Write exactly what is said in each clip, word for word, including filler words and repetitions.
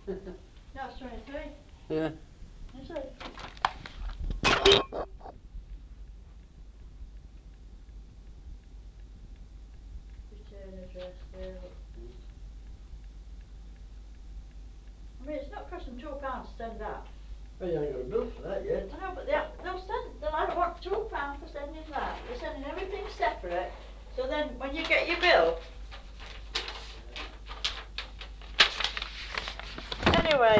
No, it's twenty-three. Yeah. Is it? Return address there, look. I mean, it's not costing two pounds to send that. Well, you ain't got a bill for that yet. I know, but they, they'll send, they'll I don't want two pounds for sending that. They're sending everything separate. So then, when you get your bill. Anyway,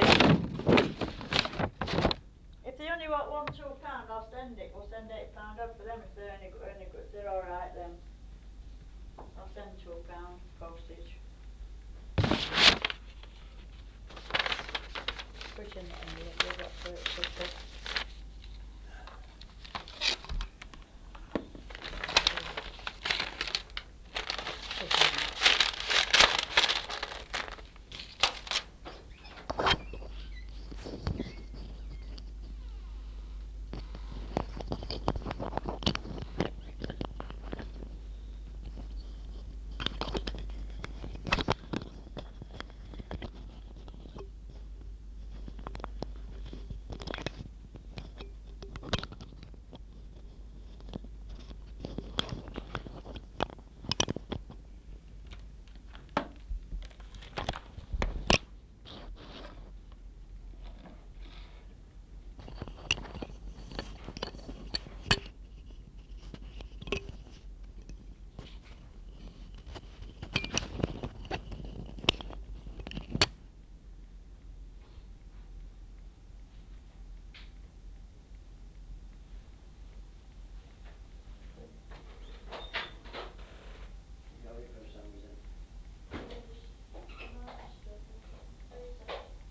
if they only want one two pound, I'll send it. We'll send eight pound up for them if they're any, any good. If they're all right, then I'll send two pound postage. Pushing it in the end, we've got to do it quicker. You got it for a sandwich then? Yeah, just large stuff in the freezer.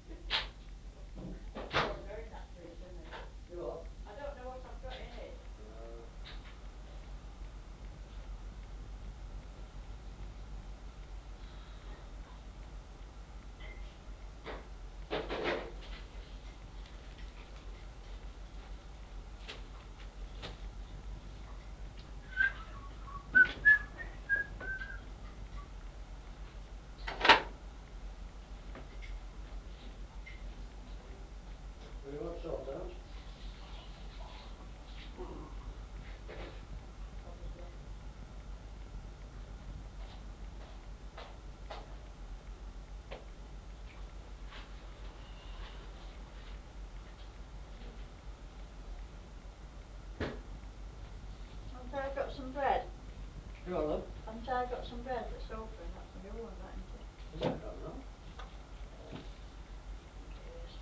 Oh, they're in that freezer, isn't it? You what? I don't know what I've got in it. Uh, do you want salt out? Probably. Haven't I got some bread? You want love? Haven't I got some bread that's open? That's a new one, that, isn't it? Is that? I don't know. I think it is.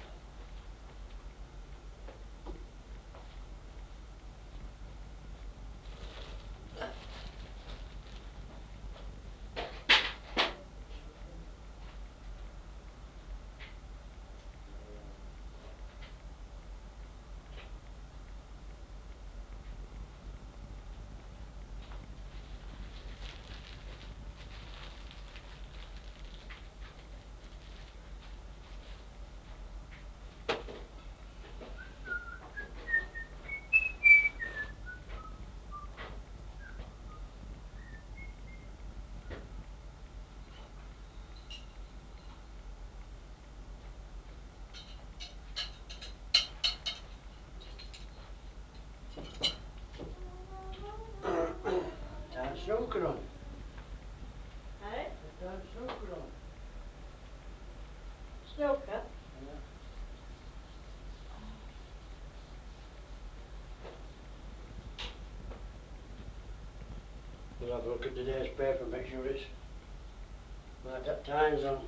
Time snooker on. Hey? The time snooker on. Snooker? Yeah. We'll have a look at today's paper, make sure it's right at times on.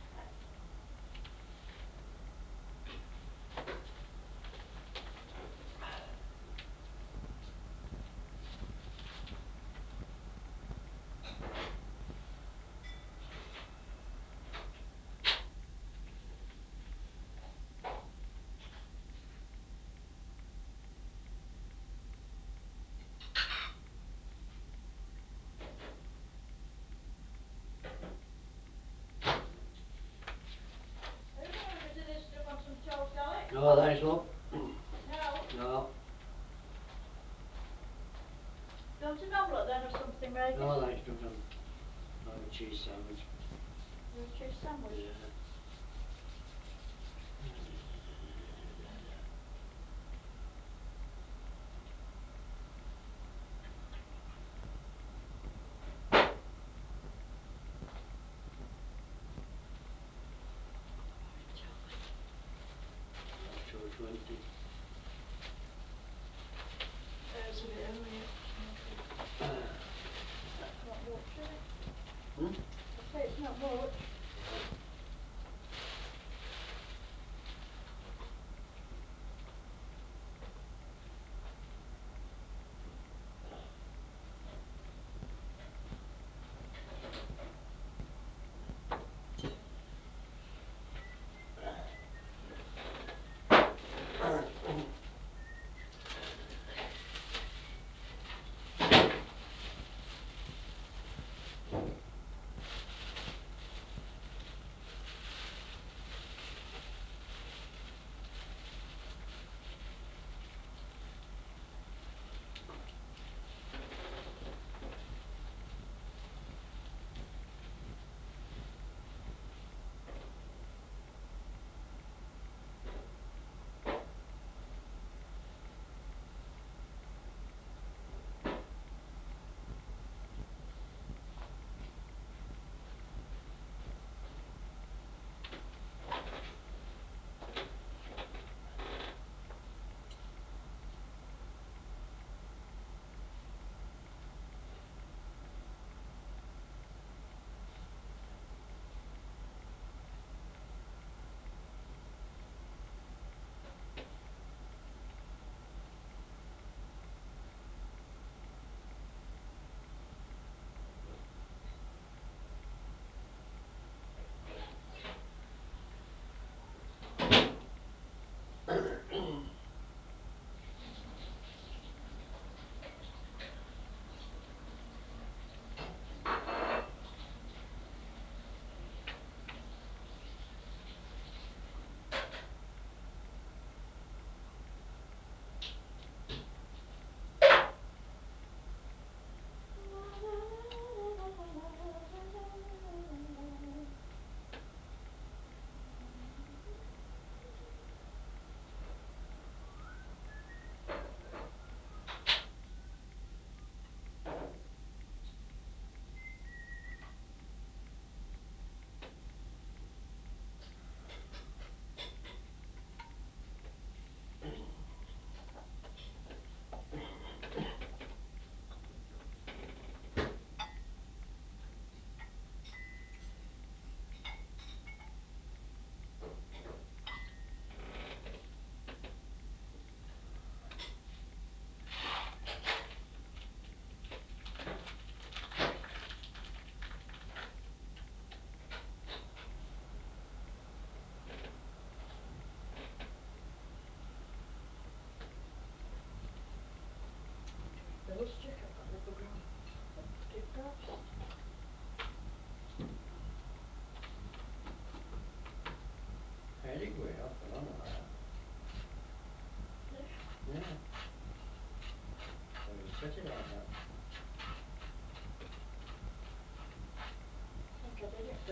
Are you going to have a bit of this stuff on some toast, Alex? No, thanks, love. No? No. Do you want an omelette then or something, Megan? No, thanks, don't have have a cheese sandwich. You have a cheese sandwich? Yeah.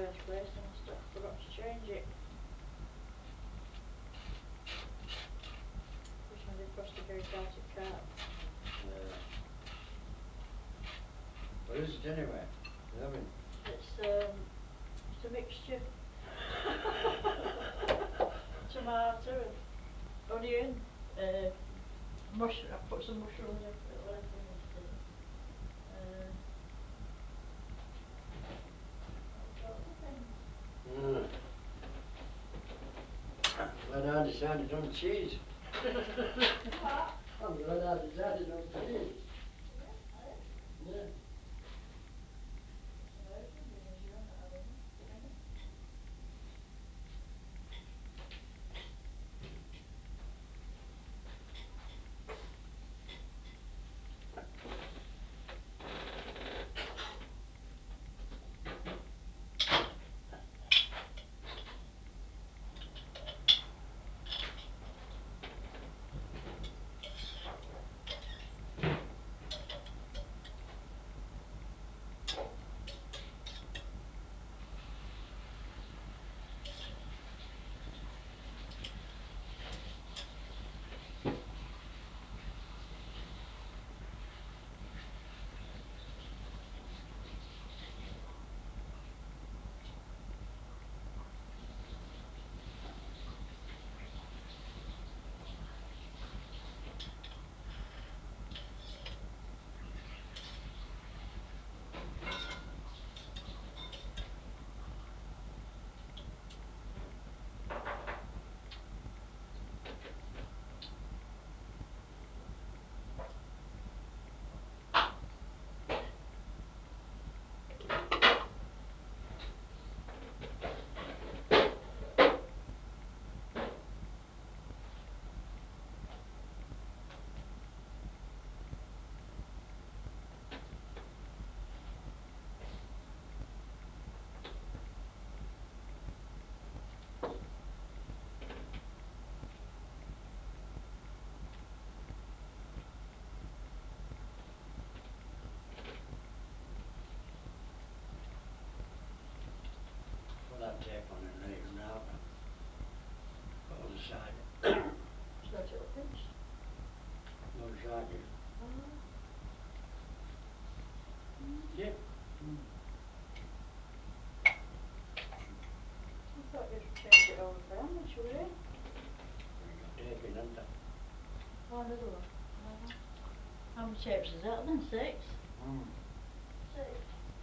first place, and I st- forgot to change it. Which means it cost a very carted cart. Yeah. What is it anyway? I mean. It's um, it's a mixture. Tomato and onion, uh, mush. I put some mushrooms in, well, I think yesterday. Uh, all sorts of things. Mm. I'm glad I decided on cheese. What? I'm glad I decided on cheese. Yeah, I am. Yeah. It's amazing because you're not having any. Put that tape on it later now. Other side. Thought it was finished. Other side, yeah. Oh. Mm. Yeah. Mm. I thought you'd change it over for how much were it? There you go, tape in, isn't it? Oh, another one. Uh-huh. How many tapes is that then? Six? Mm. Six.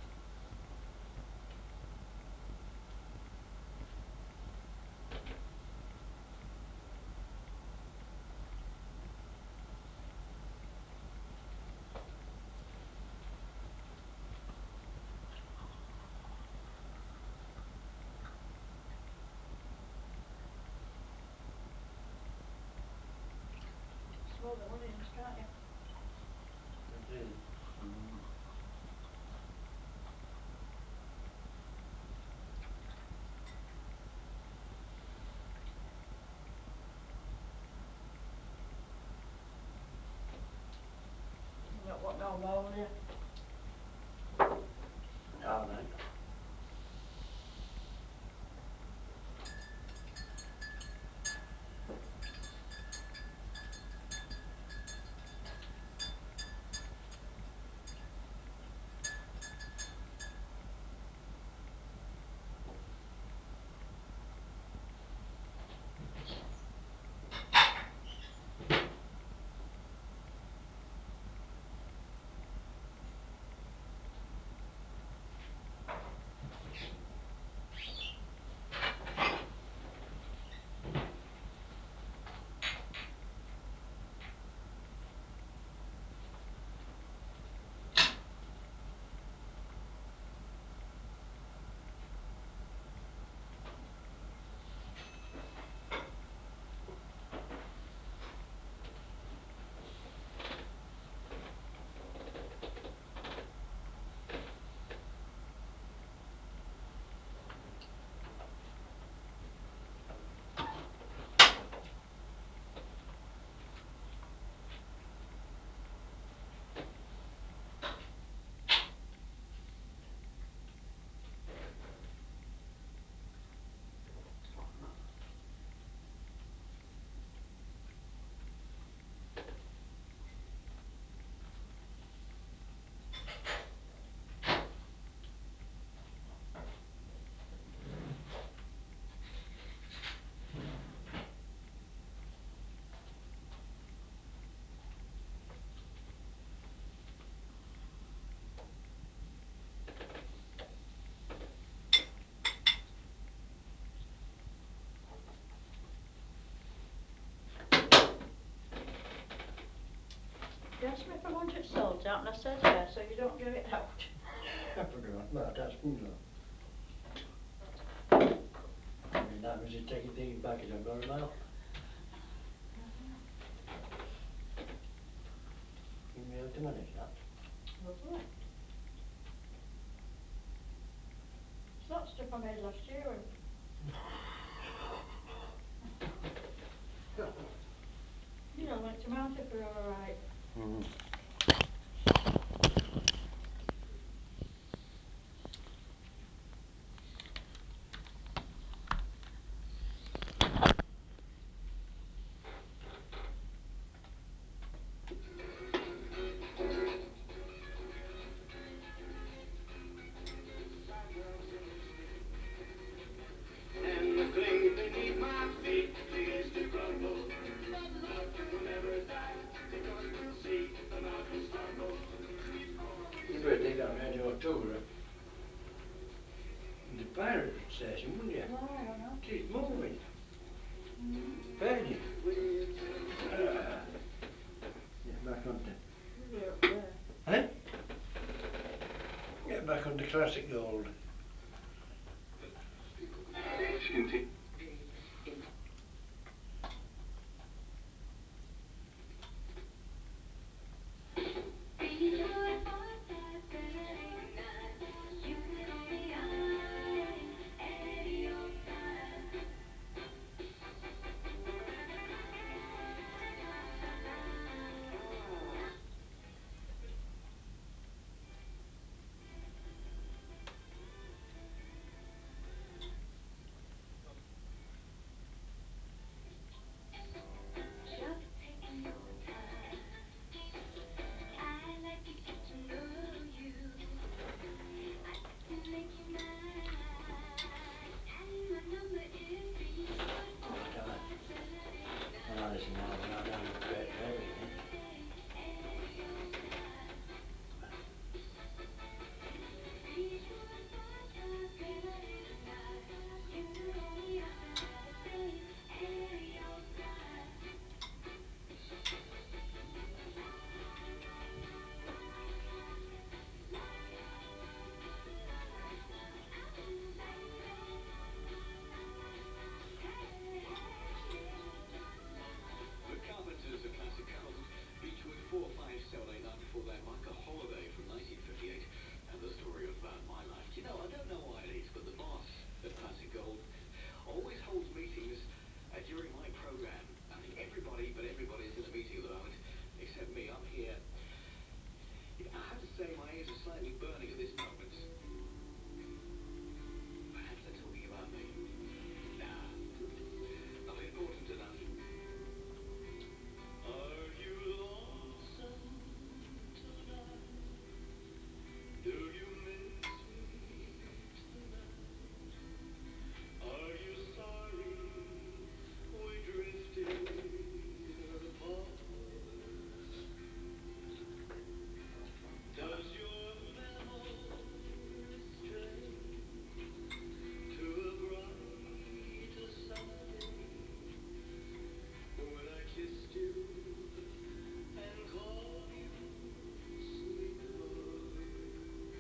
Smell the onions, can't you? It is. Mm. You don't want no more, do you? All right. You asked me if I wanted salt out and I said yes, so you don't give it out. I forgot about asking that. I mean, that was to take these back as I got them out. Give me out a minute, that. Lovely. It's not stuff I made last year when you know, like tomato are alright. Mm. And the clay beneath my feet begins to crumble. But love will never die, because we'll see the mountains tumble before we You better take that radio too, uh, the pirate station, wouldn't you? Why, I know. It's moving. Mm. Peggy. Ah. Get back onto. Really up there. Eh? Get back onto classic gold. Scooty. Just taking your time. I like to get to know you. I like to make you mine. And my number is three four Oh, five damn it. five seven eight When I listen now, when I down in Great Fairy again. three four five five seven eight nine. You call me up and never say any old time. The Carpenters of Classic Gold, Beechwood four five seven eight nine. Before that, Micah Holiday from nineteen fifty-eight, and the story of uh, my life. Do you know, I don't know why it is, but the boss at Classic Gold always holds meetings uh, during my program. I think everybody, but everybody's in a meeting at the moment, except me. I'm here. I have to say, my ears are slightly burning at this moment. Perhaps they're talking about me. Nah, not important enough. Are you lonesome tonight? Do you miss me tonight? Are you sorry we drifted apart? Does your memory stray to a bright summer day when I kissed you and called you sweetheart?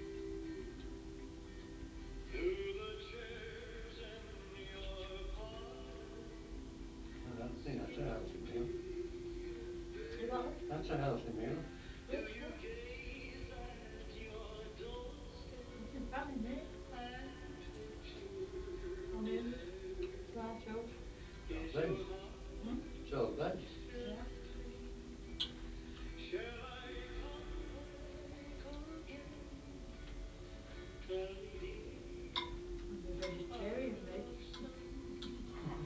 Do the chairs in your parlor I don't think that's a healthy meal. You what? That's a healthy meal. do Good you stuff. gaze at your doorstep Nothing bad in it. and picture Onions, there? dry toast. So Is veg. your heart Mm? So veg. Yeah. still free? Shall I come back again? Tell me, dear, I'm a are vegetarian, you me. lonesome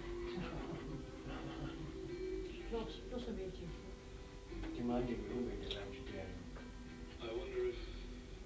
Plus, plus I'm eating fish. Can you imagine you being a vegetarian? tonight? I wonder if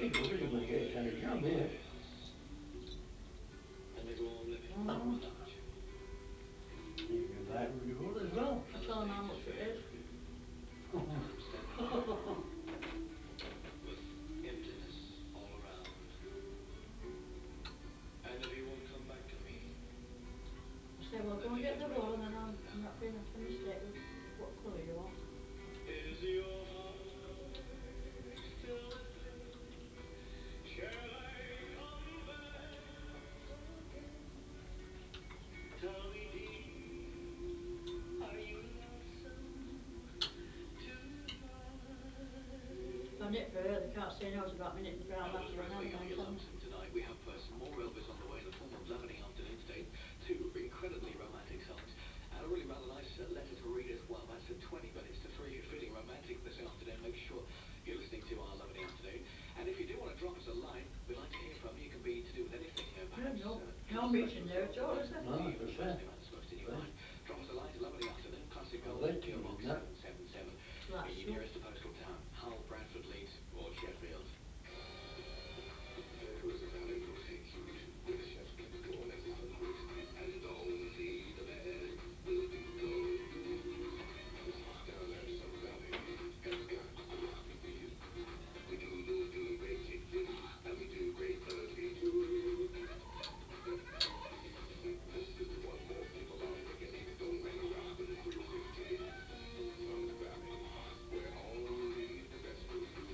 be good if you're going to get a kind of job here. And they go on living Mm. without you. You can buy it with your wool as well. I tell them how much it is. Time standing still, with emptiness all around. And if you won't come back to me, I say, well, go and get the wool and then I'll wrap you up in the stick with what colour you want. is your heart still with me? Shall I come back again? Tell me, dear, are you lonesome If I tonight? knit for her, they can't say no about me knitting for Aunt Elvis Mattie and Presley, Are Hannah, You can Lonesome Tonight? We have uh, some more Elvis on the way in the form of Love in the Afternoon today. Two incredibly romantic songs. And a really rather nice uh, letter to read as well. That's at twenty minutes to three. If you're feeling romantic this afternoon, make sure you're listening to our Love in the Afternoon. And if you do want to drop us a line, we'd like to hear from you. It can be to do with anything. Uh, Yeah, perhaps no, uh, no anything meeting special there that's at happened all, to is there? you, No, or that's the first right. thing that's most in your Right. mind. Drop us a line to Love in the Afternoon, Classic I'll Gold, let P O you Box in that. seven seven seven, That's in your so. nearest postal town. Hull, Bradford, Leeds, or Sheffield. There is a valley located where the chef keeps born as hungry as only the best will do gold. Down at some valley has got a recipe for you. We do do do great chicken and we do great turkey too. Just one more tip about spaghetti. Don't hang around for your great chicken. Some valley where only the best will do.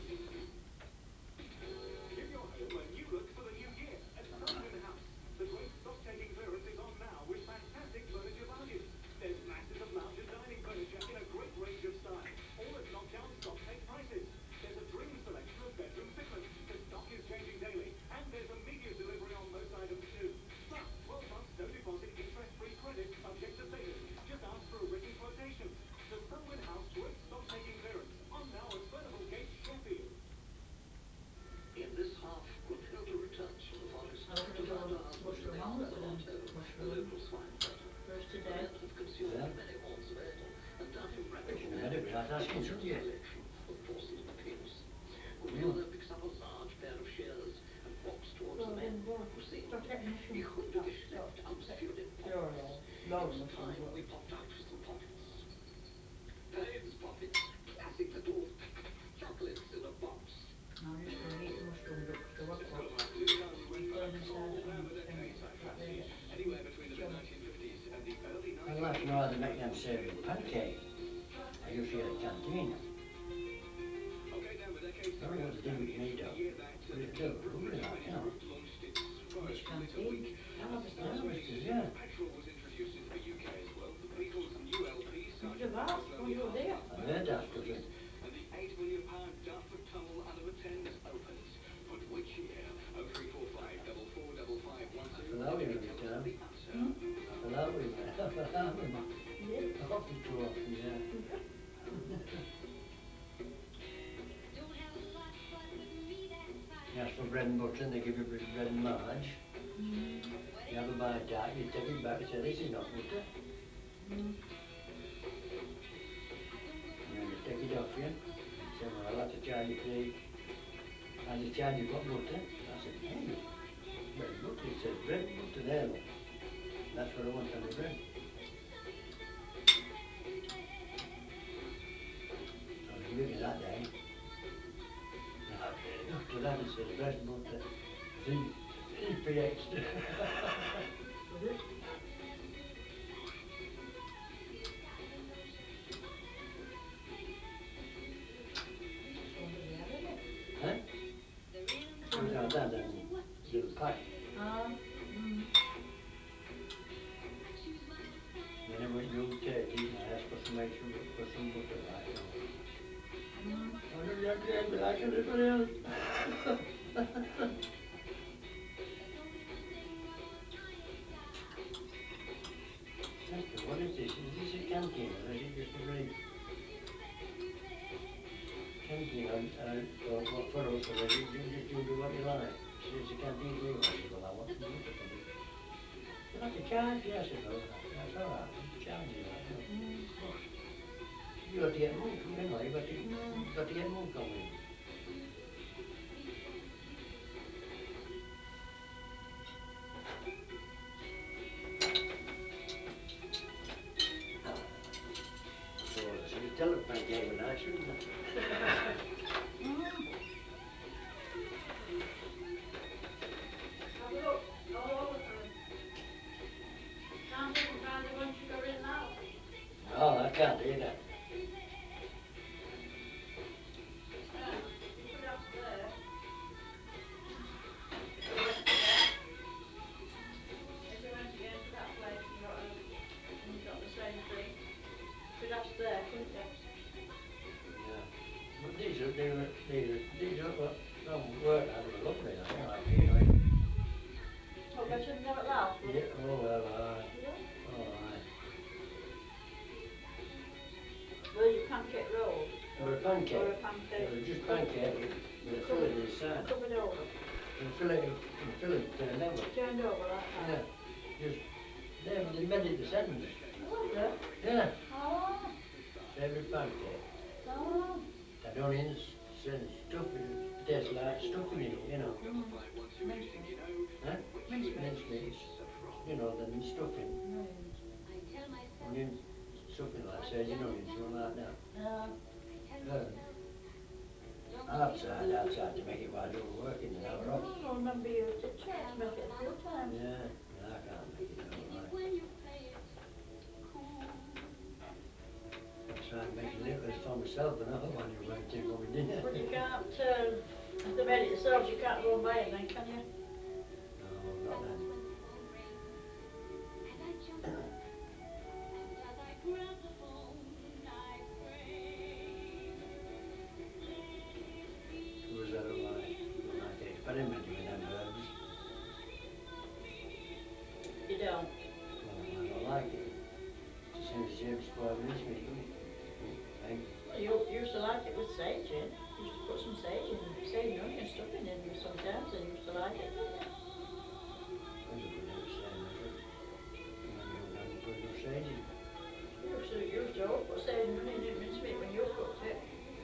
Give your home a new look for the new year at Selwyn House. The great stock-taking clearance is on now with fantastic furniture bargains. There's masses of lounge and dining furniture in a great range of styles, all at knockdown stock-take prices. There's a dream selection of bedroom fitments. The stock is changing daily, and there's immediate delivery on most items too. Plus, twelve months, no deposit, interest-free credit, subject to status. Just ask for a written quotation. The Selwyn House Great Stock-Taking Clearance on now at Furnival Gate, Sheffield. In this half, Grunhilde returns from the forest I was to going to do find a her husband in mushroom the arms omelette of with them. Otto, a Mushroom local swine farmer. roast The today. men have consumed Yeah. many horns of ale and done him Well, ravish in a there minute, we have to ask him, across shouldn't his you? collection of porcelain pigs. Mm. Grunhilde picks up a large pair of shears and walks towards Well, the men, then, well, who sing start getting Die mushrooms. Hunde That, start, Geschlecht aus für den Pop. sure, all. It Load of was mushrooms, time what? we popped out for some poppets. Payne's poppets, classic little chocolates in a box. No, I'm just going to eat the mushroom duck because I want It's one. got a blue tongue went Put back them inside all on down the the thing. decades, I That they fancy. get Anywhere between the mid jelly. nineteen fifties and the early I'd nineteen like to know eighties. how they make them savoury pancakes. I used to get a canteen. Okay, down the decades, I don't sorry, know what that's to do sounding with hits me from the though. year that uh, But the it Deep do, Britain lovely that, Chinese you know. Group launched its Which first Little canteen? Week. I'll At have the a start Yeah, of snack. which these, is, uh, yeah. petrol was introduced into the U K as well. The Beatles' new L P, Look at Sergeant that, Pepper's when Lonely you were Hearts there. Club I've Band, heard that was stuff. released, and the eight million pound Dartford Tunnel under the Thames opens. But which year? oh three four five, four four five five one two. For that we Can you went tell us down. the answer? Hmm? For that we went. For that we went. Yeah. Often too often, yeah. Don't have a lot, but with me that's fine. You ask for bread and butter and they give you bread bread and marge. Mm. You have a bite out, you take it back and say, this is not butter. Mm. And then they take it off you. And say, well, I'll have to charge you for the, I'll just charge you for butter. I said, hey, bread and butter. It says bread and butter there, look. That's what I want on my bread. So they give me that day. After that it says bread and butter. three p extra. Was it? Which one does he have, is it? Huh? Which It one was does our it? dad and the pie. Ah. Mm. Then I went round thirty and I asked for some extra bu- for some butter like you know. Mm. Oh no, you have to get me like everybody else. Actually, what is this? Is this a canteen or is it just a very canteen or, or for, what, for us or is it you just you do what you like? See, it's a canteen for you. I said, well I want some butter please. You'll have to charge, yeah, I said, well that's alright, I'll charge you like, you know. Mm. But, You got to get milk, you know, you got to mm. you got to get milk on with. shouldn't I? Mm. Have a look all over for him. Can't even find the one sugar in now. No, I can't do that. Yeah, you could ask there. If you went again, if you went again to that place and got a, and you got the same thing, you could ask there, couldn't you? Yeah. But these are, they were, these are, these are what, from work now, they were lovely, like, you know, like, you know, Oh, better than them at Louthwood. yeah, oh well, aye, Is it? oh aye. Well, is it pancake rolls? They were a Or, pancake, or a they pancake? were just covered- pancake with, with a Covered, fillet inside. covered over. And the fillet, and the fillet turned over. Turned over like that. Yeah, just, they, they made it the same. Oh, is it? Yeah, Oh, favourite pancake. oh. Had onions, and stuff, it tastes like stuffing in it, you know. Mm. Mincemeat. Huh? Mincemeat. Mincemeat, you know, then stuffing, Onions. I tell myself, onions, stuffing like sage and onions, something like that. Yeah. I tell Yeah. myself, don't I've feel tried, I've tried to make it while you were working and I was off. Oh, I remember you t- tried to make it a few times. Yeah, and I can't make it music all right. when you play it cool. I tried making little for myself and all when you weren't in for me dinner. But you can't, um, if they made it yourselves, you can't go and buy it then, can you? No, not That then. was when the phone rang and I jumped up, and as I grabbed the phone I prayed, let it It be was that like, like experimenting with them herbs. You don't. Well, I don't like it. It's the same as James spoiled mincemeat, doesn't it? Egg. Well, you used to like it with sage in. You used to put some sage in, sage and onion stuffing in sometimes, and you used to like it, didn't you? Maybe we do the same method. And maybe sometimes you put no sage in. You used to, you used to always put sage and onion in mincemeat when you cooked it.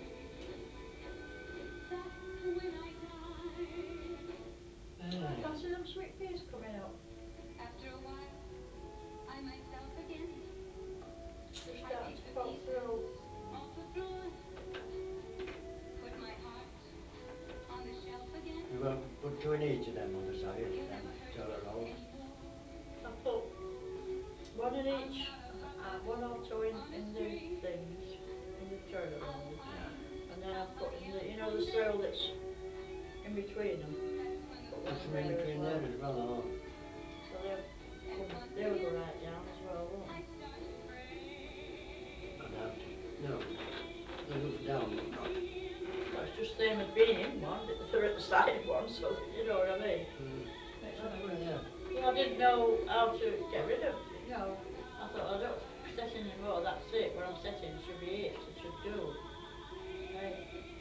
that's when I died. Fancy them sweet peas coming up. After a while, I myself again. They're I starting to picked the pop pieces through. off the floor, put my heart on the shelf again. You got to put two in each of them mothers, have you? He'll Them never hurt toilet rolls. anymore. I put one in I'm each, not a uh, puppet one or two in, on a in the string. things, in the toilet I'll rolls. Yeah. find And then I myself put in the, again you know, the someday. swirl that's in between them. That's when the Put Put one phone in some in there as rings. between well. there as well, oh. So they'll And come, once they'll go again, right down as well, won't I they? start to pray. Go down to, no, they look down, but not. Well, it's just same as being in one, but they're at the side of one, so that, you know what I mean. Mm. Makes Oh, no good, difference. yeah. Well, I didn't know how to get rid of, you know, I thought I don't set in anymore, that's it, what I'm setting should be it, it should do. Hey,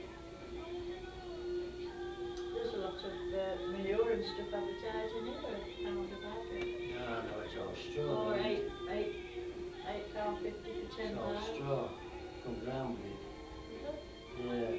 there's a lot of uh, manure and stuff advertising here, a pound a bag, and, No, no, it's all straw or though, isn't eight, it? eight, eight pound fifty for It's ten all bags. straw. Comes round with it. Is it? Yeah.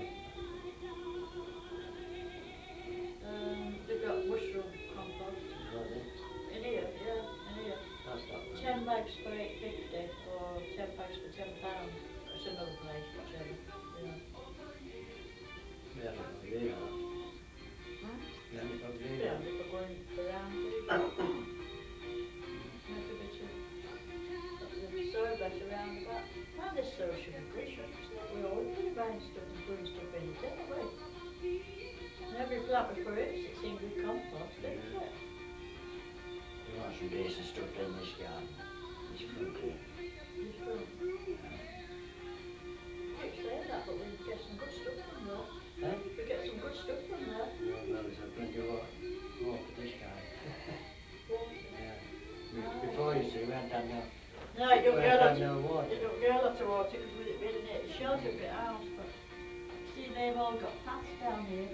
Um, they've got mushroom compost. No, they, In here, yeah, in here. that's not Ten round. bags for eight fifty, or ten bags for ten pound. That's another place, whichever, you know. We had it for years, that. Hmm? We had it for Yeah, years. and if I go in for round these, make a bit of, make the soil better round about. Well, this soil should be good, shouldn't it? We always be buying stuff and putting stuff in it, ain't we? And every plant we put in sits in good compost, Yeah. isn't it? We want some decent stuff in this garden. This front here. This front. Yeah. Keep saying that, but we get some good stuff from there. Eh? We get some good stuff from there. Yeah, well, there's a plenty of water, water this time. Water. Yeah. We, Ah, before, you yeah. see, we hadn't had no, No, it don't we get a hadn't lot had of, no water. it don't get a lot of water because with it being near the shelter of the house, but see they've all got paths down here.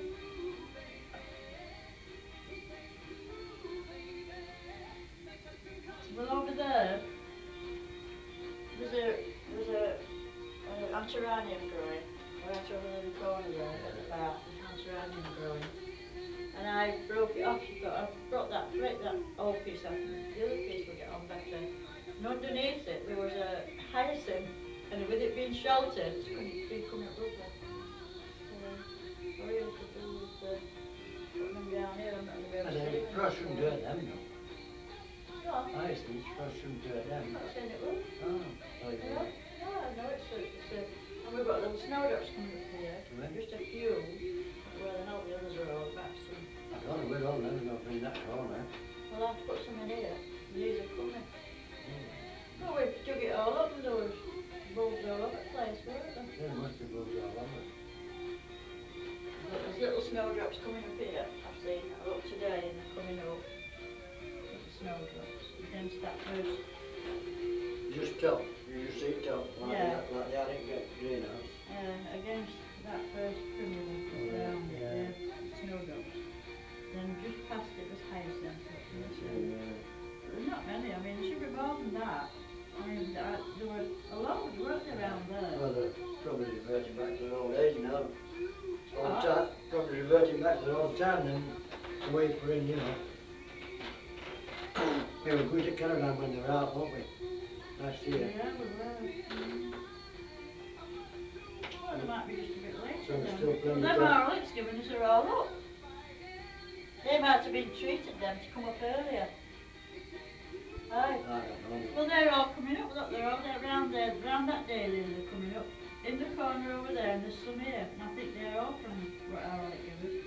Well, over there, there's a, there's a, uh, antirrhinium growing, right over in the corner there at the Yeah. path, there's antirrhinium growing. And I broke it off, so I thought I'll break that, break that old piece off and the other piece will get on better. And underneath it there was a hyacinth And with it being sheltered, it's come, been coming up lovely. So I really could do with uh, putting them down here. I'm not going to be able I to see said, them frost this shouldn't morning. hurt them, no. No, Hyacinths, frost shouldn't hurt them. I'm not saying it will. Oh, thought you No, would. no, no, it's a, it's a, and we've got little snowdrops coming up here. Where? Just a few. Don't know where they know the others are all. Perhaps some. I don't know where all them are not in that corner. We'll have to put some in here. These are coming. Oh. Oh, we've dug it all up and there was bulbs all over the place, weren't there? There must be bulbs all over. But there's little snowdrops coming up here. I've seen. I looked today and they're coming up. Little snowdrops against that first. Just top, you just see top, like Yeah. that, like that, it get greenhouse. Uh, against that first primula Oh, around it, yeah. yeah, snowdrops. Then just past it was hyacinths, what can I say? Yeah. But there's not many, I mean there should be more than that. I mean, uh, there were a load, weren't there, around there? Well, they're probably reverting back to their old age now. Old What? time, probably reverting back to their old time then, the way for in, you know. We were going to caravan when they were out, weren't we? Last year. Yeah, we were. Mm. Well, they might be just a bit later So there's then. still Well, plenty of them time. Harleys giving us are all up. They might have been treated them to come up earlier. Aye. I don't know. Well, they're all coming up. Look, they're all there round there, round that daylily. They're coming up in the corner over there, and there's some here. And I think they're all from what our like give us.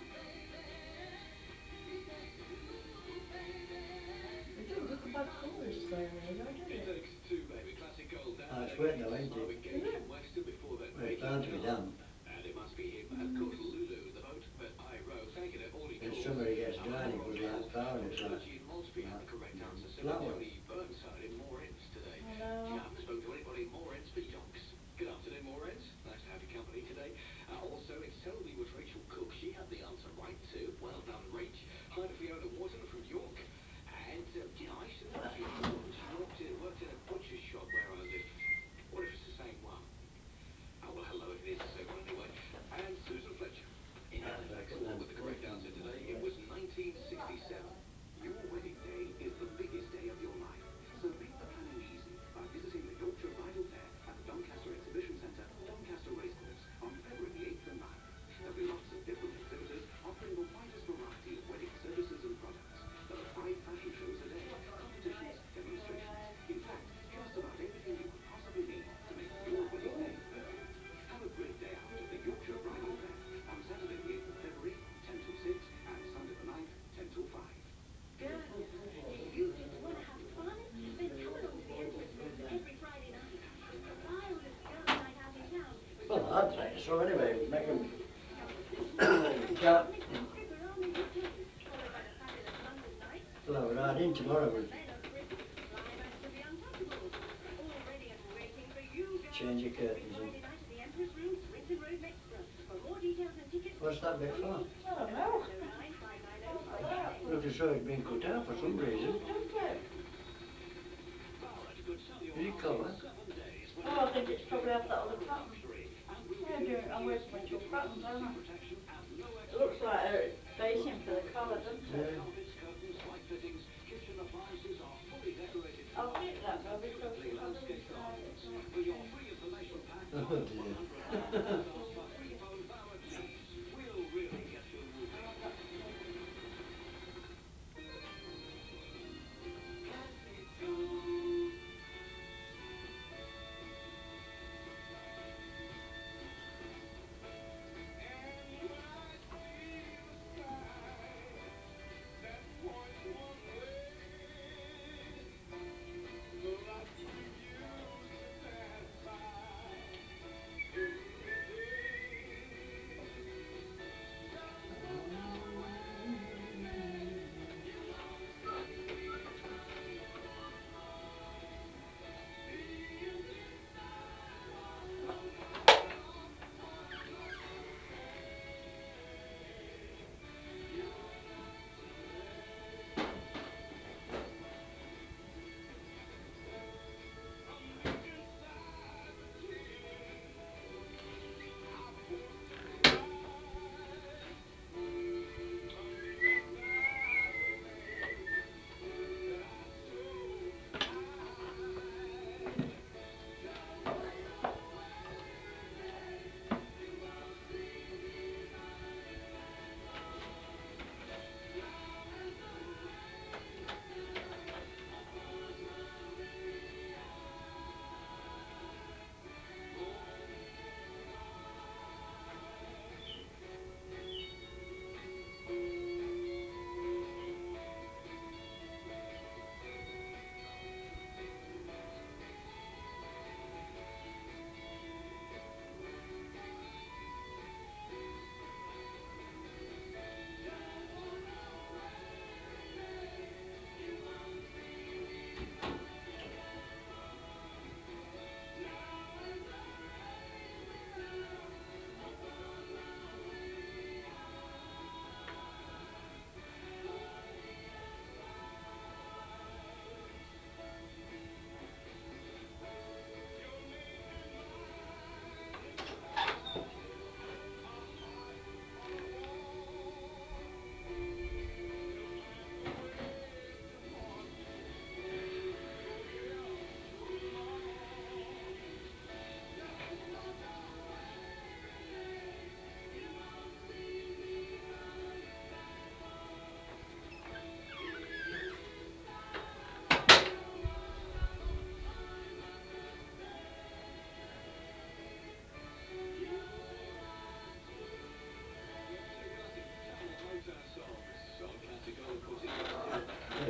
It doesn't look a bad colour this daylily, though, does It it? takes two, baby. Classic gold down. Oh, it's They're wet getting though, into ain't it? Marvin Is Gaye, it? Kim Weston before they're Well, it's breaking bound to be down. damp. And it must be him, and of course Lulu, the boat that I row, taking it all he In calls. summer it gets a dry and it goes horizontal. like flour and Well, it's like, Georgie in Maltby had the like correct answer, so did flour. Tony Burnside in Moorends today. Hello. You haven't spoken to anybody in Moorends for yonks. Good afternoon, Moorends. Nice to have your company today. Uh, also, in Selby was Rachel Cook. She had the answer right too. Well done, Rach. Hi to Fiona Wharton from York. And, uh, you know, I used to know Fiona Wharton. She worked in, worked in a butcher's shop where I lived. What if it's the same one? Oh, well, hello if it is the same one anyway. And Susan Fletcher in I better Halifax put them with the correct clothes on answer them today. out It the was nineteen sixty-seven. Your wedding day is the biggest day of your life. So make the planning easy by visiting the Yorkshire Bridal Fair at the Doncaster Exhibition Centre, Doncaster Racecourse on February the eighth and ninth. There'll be lots of different exhibitors offering the widest variety of wedding services and products. There are five fashion shows a day, competitions, demonstrations. In fact, just about everything you could possibly need to make your wedding day perfect. Have a great day out at the Yorkshire Bridal Fair on Saturday the eighth of February, ten till six, and Sunday the ninth, ten till five. Girls, if you just want to have fun, then come along to the Empress Rooms every Friday night. It's the wildest girls' night out in town. With Well, John I'd Peel, say so anyway, make them, Couple Sings, can't, and Nicholas Stripper-Army routine, followed by the fabulous London night. well, I would ride in tomorrow The with men of Britain, climax of the Untouchables. All ready and waiting for you girls. change your Every curtains and, Friday night at the Empress Room, Swinton Road, Mexborough. For more details and tickets, what's that bit for? I don't know. oh nine five nine oh What's five that six eight. Well, just so it's been cut out for some reason. Who's done it? Barrett could sell your Is it house cover? in seven days with Oh, I think it's probably had that other pattern. luxury. And we'll I'm give you doing, three I'm years waiting for two mortgage patterns, aren't residency I? protection and no It extra looks like cost. a basing for the collar, doesn't it? Yeah. Carpets, curtains, light fittings, kitchen appliances are fully decorated I'll floors keep and that though because beautifully if I do landscaped decide gardens. it's not For your um, free information pack, Oh top dear. one hundred Barrett stars for free phone Barrett leads. We'll really get you moving. I'll have that to say. Classic Gold. And when I see the sign that points one way, I refuse to pass by every day.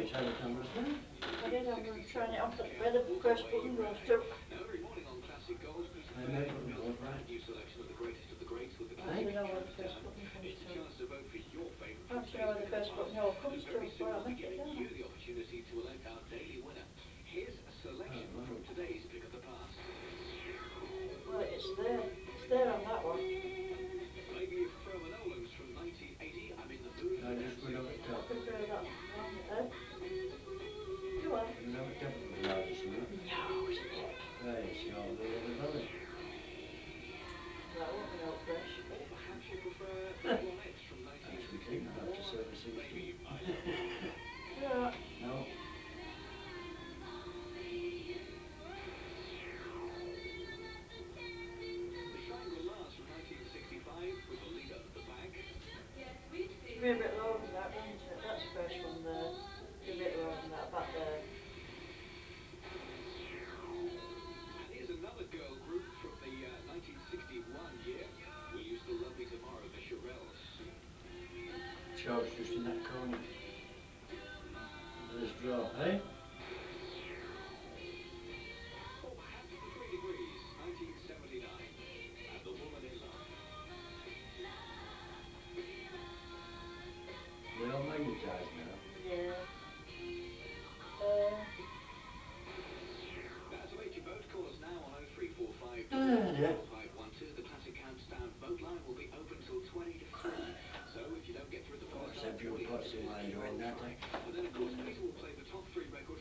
always had it on, wasn't it? I did, I'm going to turn it off at where the first button goes to. Now every morning on Classic Gold, Peter I Fair make button reveals a goes, brand right? new selection of the greatest of the greats with the I Classic don't know where the first Countdown. button comes It's a to. chance to vote for your favourite I from have to know today's where the pick of the first past. button all And comes to very soon before I we'll be make it, giving don't I? you the opportunity to elect our daily winner. Here's a selection Oh, from right. today's pick of the past. Well, it's there. It's there on that one. Maybe you prefer Manolos from nineteen eighty. I'm in the mood No, for just went dancing. over the I top. prefer that one, eh? Go on. You went over the top of the loudest, isn't it? No, it's okay. Right, it's all the way down the valley. That won't be no fresh. Or perhaps you prefer the Ronettes from That's from nineteen taking back to sixty-four. Silver Sixty. Maybe I Love You. Yeah. No. The Shangri-Las from nineteen sixty-five with the leader, The Bag. Should be a bit lower than that, doesn't it? That's the first one there. Be a bit lower than that, about there. And here's another girl group from the uh, nineteen sixty-one year. Will You Still Love Me Tomorrow, the Shirelles. Show's just in that corner. Under this drawer, eh? Or perhaps The Three Degrees, nineteen seventy-nine. And The Woman in Love. They're all magnetised now. Yeah. Uh, Now to make your vote, call us now on oh three four five, Ah, one two yeah. four five one two. The Classic Countdown vote line will be open till twenty to three. So if you don't get through the Oh, first it's time, them few all you have to pots do of is mine keep on doing that, trying. eh? And then, of course, Peter will play the top three records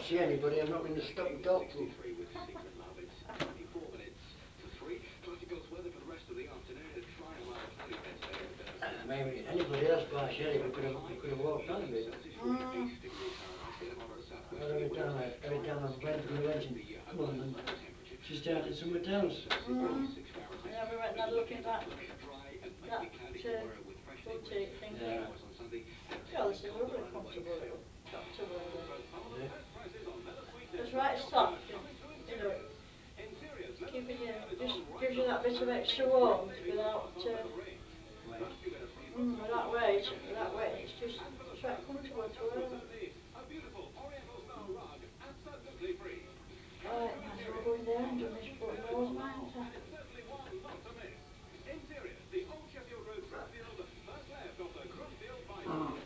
see anybody, I'm not going to stop and talk to them. sixty-three with Secret Love. It's twenty-four minutes to three. Classic Gulf weather for the rest of the afternoon. It tries rather cloudy best day with uh, Uh, seventeen maybe degrees anybody else Celsius. by Sherry, we could have, we High could have walked on a eleven bit. Celsius, Mm. forty-eight degrees Fahrenheit here tomorrow. But Southwesterly every winds. time I, every Dry time on the I ski went to the slopes wedding with the uh, overnight London, low temperature. she started somewhere else. Mm. six Fahrenheit. Yeah, we went and Over had the a look at weekend, that, look, dry and that mainly cloudy uh, tomorrow with fresh-east winds. boutique thing Sunny there. Yeah. showers on Sunday and Yeah, turning this is colder lovely, right away comfortable soon. little top to wear there. For some of the Yeah. best prices on Miller Sweetness It's right Sunday offer soft and, coming to you know, Interiors. Interiors Leather keeping you, Premium is just on right gives you now, that bit of and that extra means great warmth savings without, across our uh, metal range. Wait. Plus, you get a free book mm, bottle without for the weight, price of two without today. weight, it's just, And for the it's right first comfortable twenty-five to customers wear. only, a beautiful Oriental style rug, absolutely free. Coming Right, to might as well Interiors. go in there Our and do Miller my button Sweetness is nose, on mightn't now, I? and it's certainly one not to miss. Interiors, the Old Sheffield Road, Gruffield, first left off the Gruffield bypass.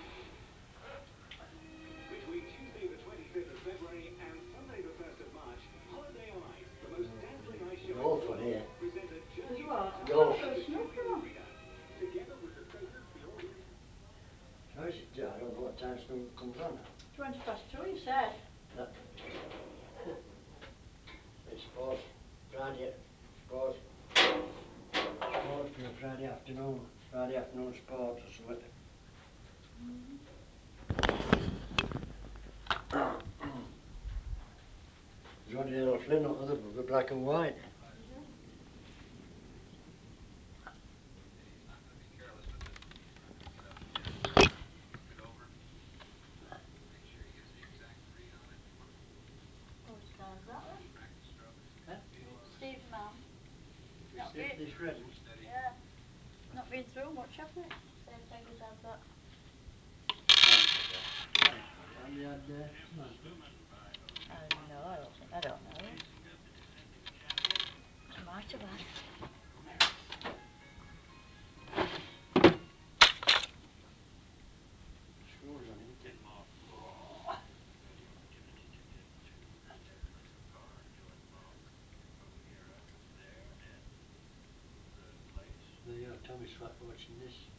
Between Tuesday the twenty-fifth of February and Sunday the first of March, Holiday on Ice, the most dazzling ice show in the Golf on world, here. present a There's journey what? back to Oh, Golf. life look, at the there's snooker Sheffield on. Arena. Together with the famous The Orient. How is it? I don't know what time Snoop comes on. Twenty past two, you said. That, it's supposed Friday, suppose supposed to be Friday afternoon, Friday afternoon sports or something. There's only little Flynn, not other but black and white. Is it? He's not going to be careless with it. He's not going to get up and down. Look it over. Make sure he gets the exact read on it. Whose time's that then? Practice strokes. Huh? Steve's mum. This, Not this, been, this ready? Steady. yeah, not been through much, have they? Same Peggy's had that. And they had uh, Samantha. Oh, no, I don't think, I don't know. She might have had. Screws on him. There you are, Tommy Swat watching this.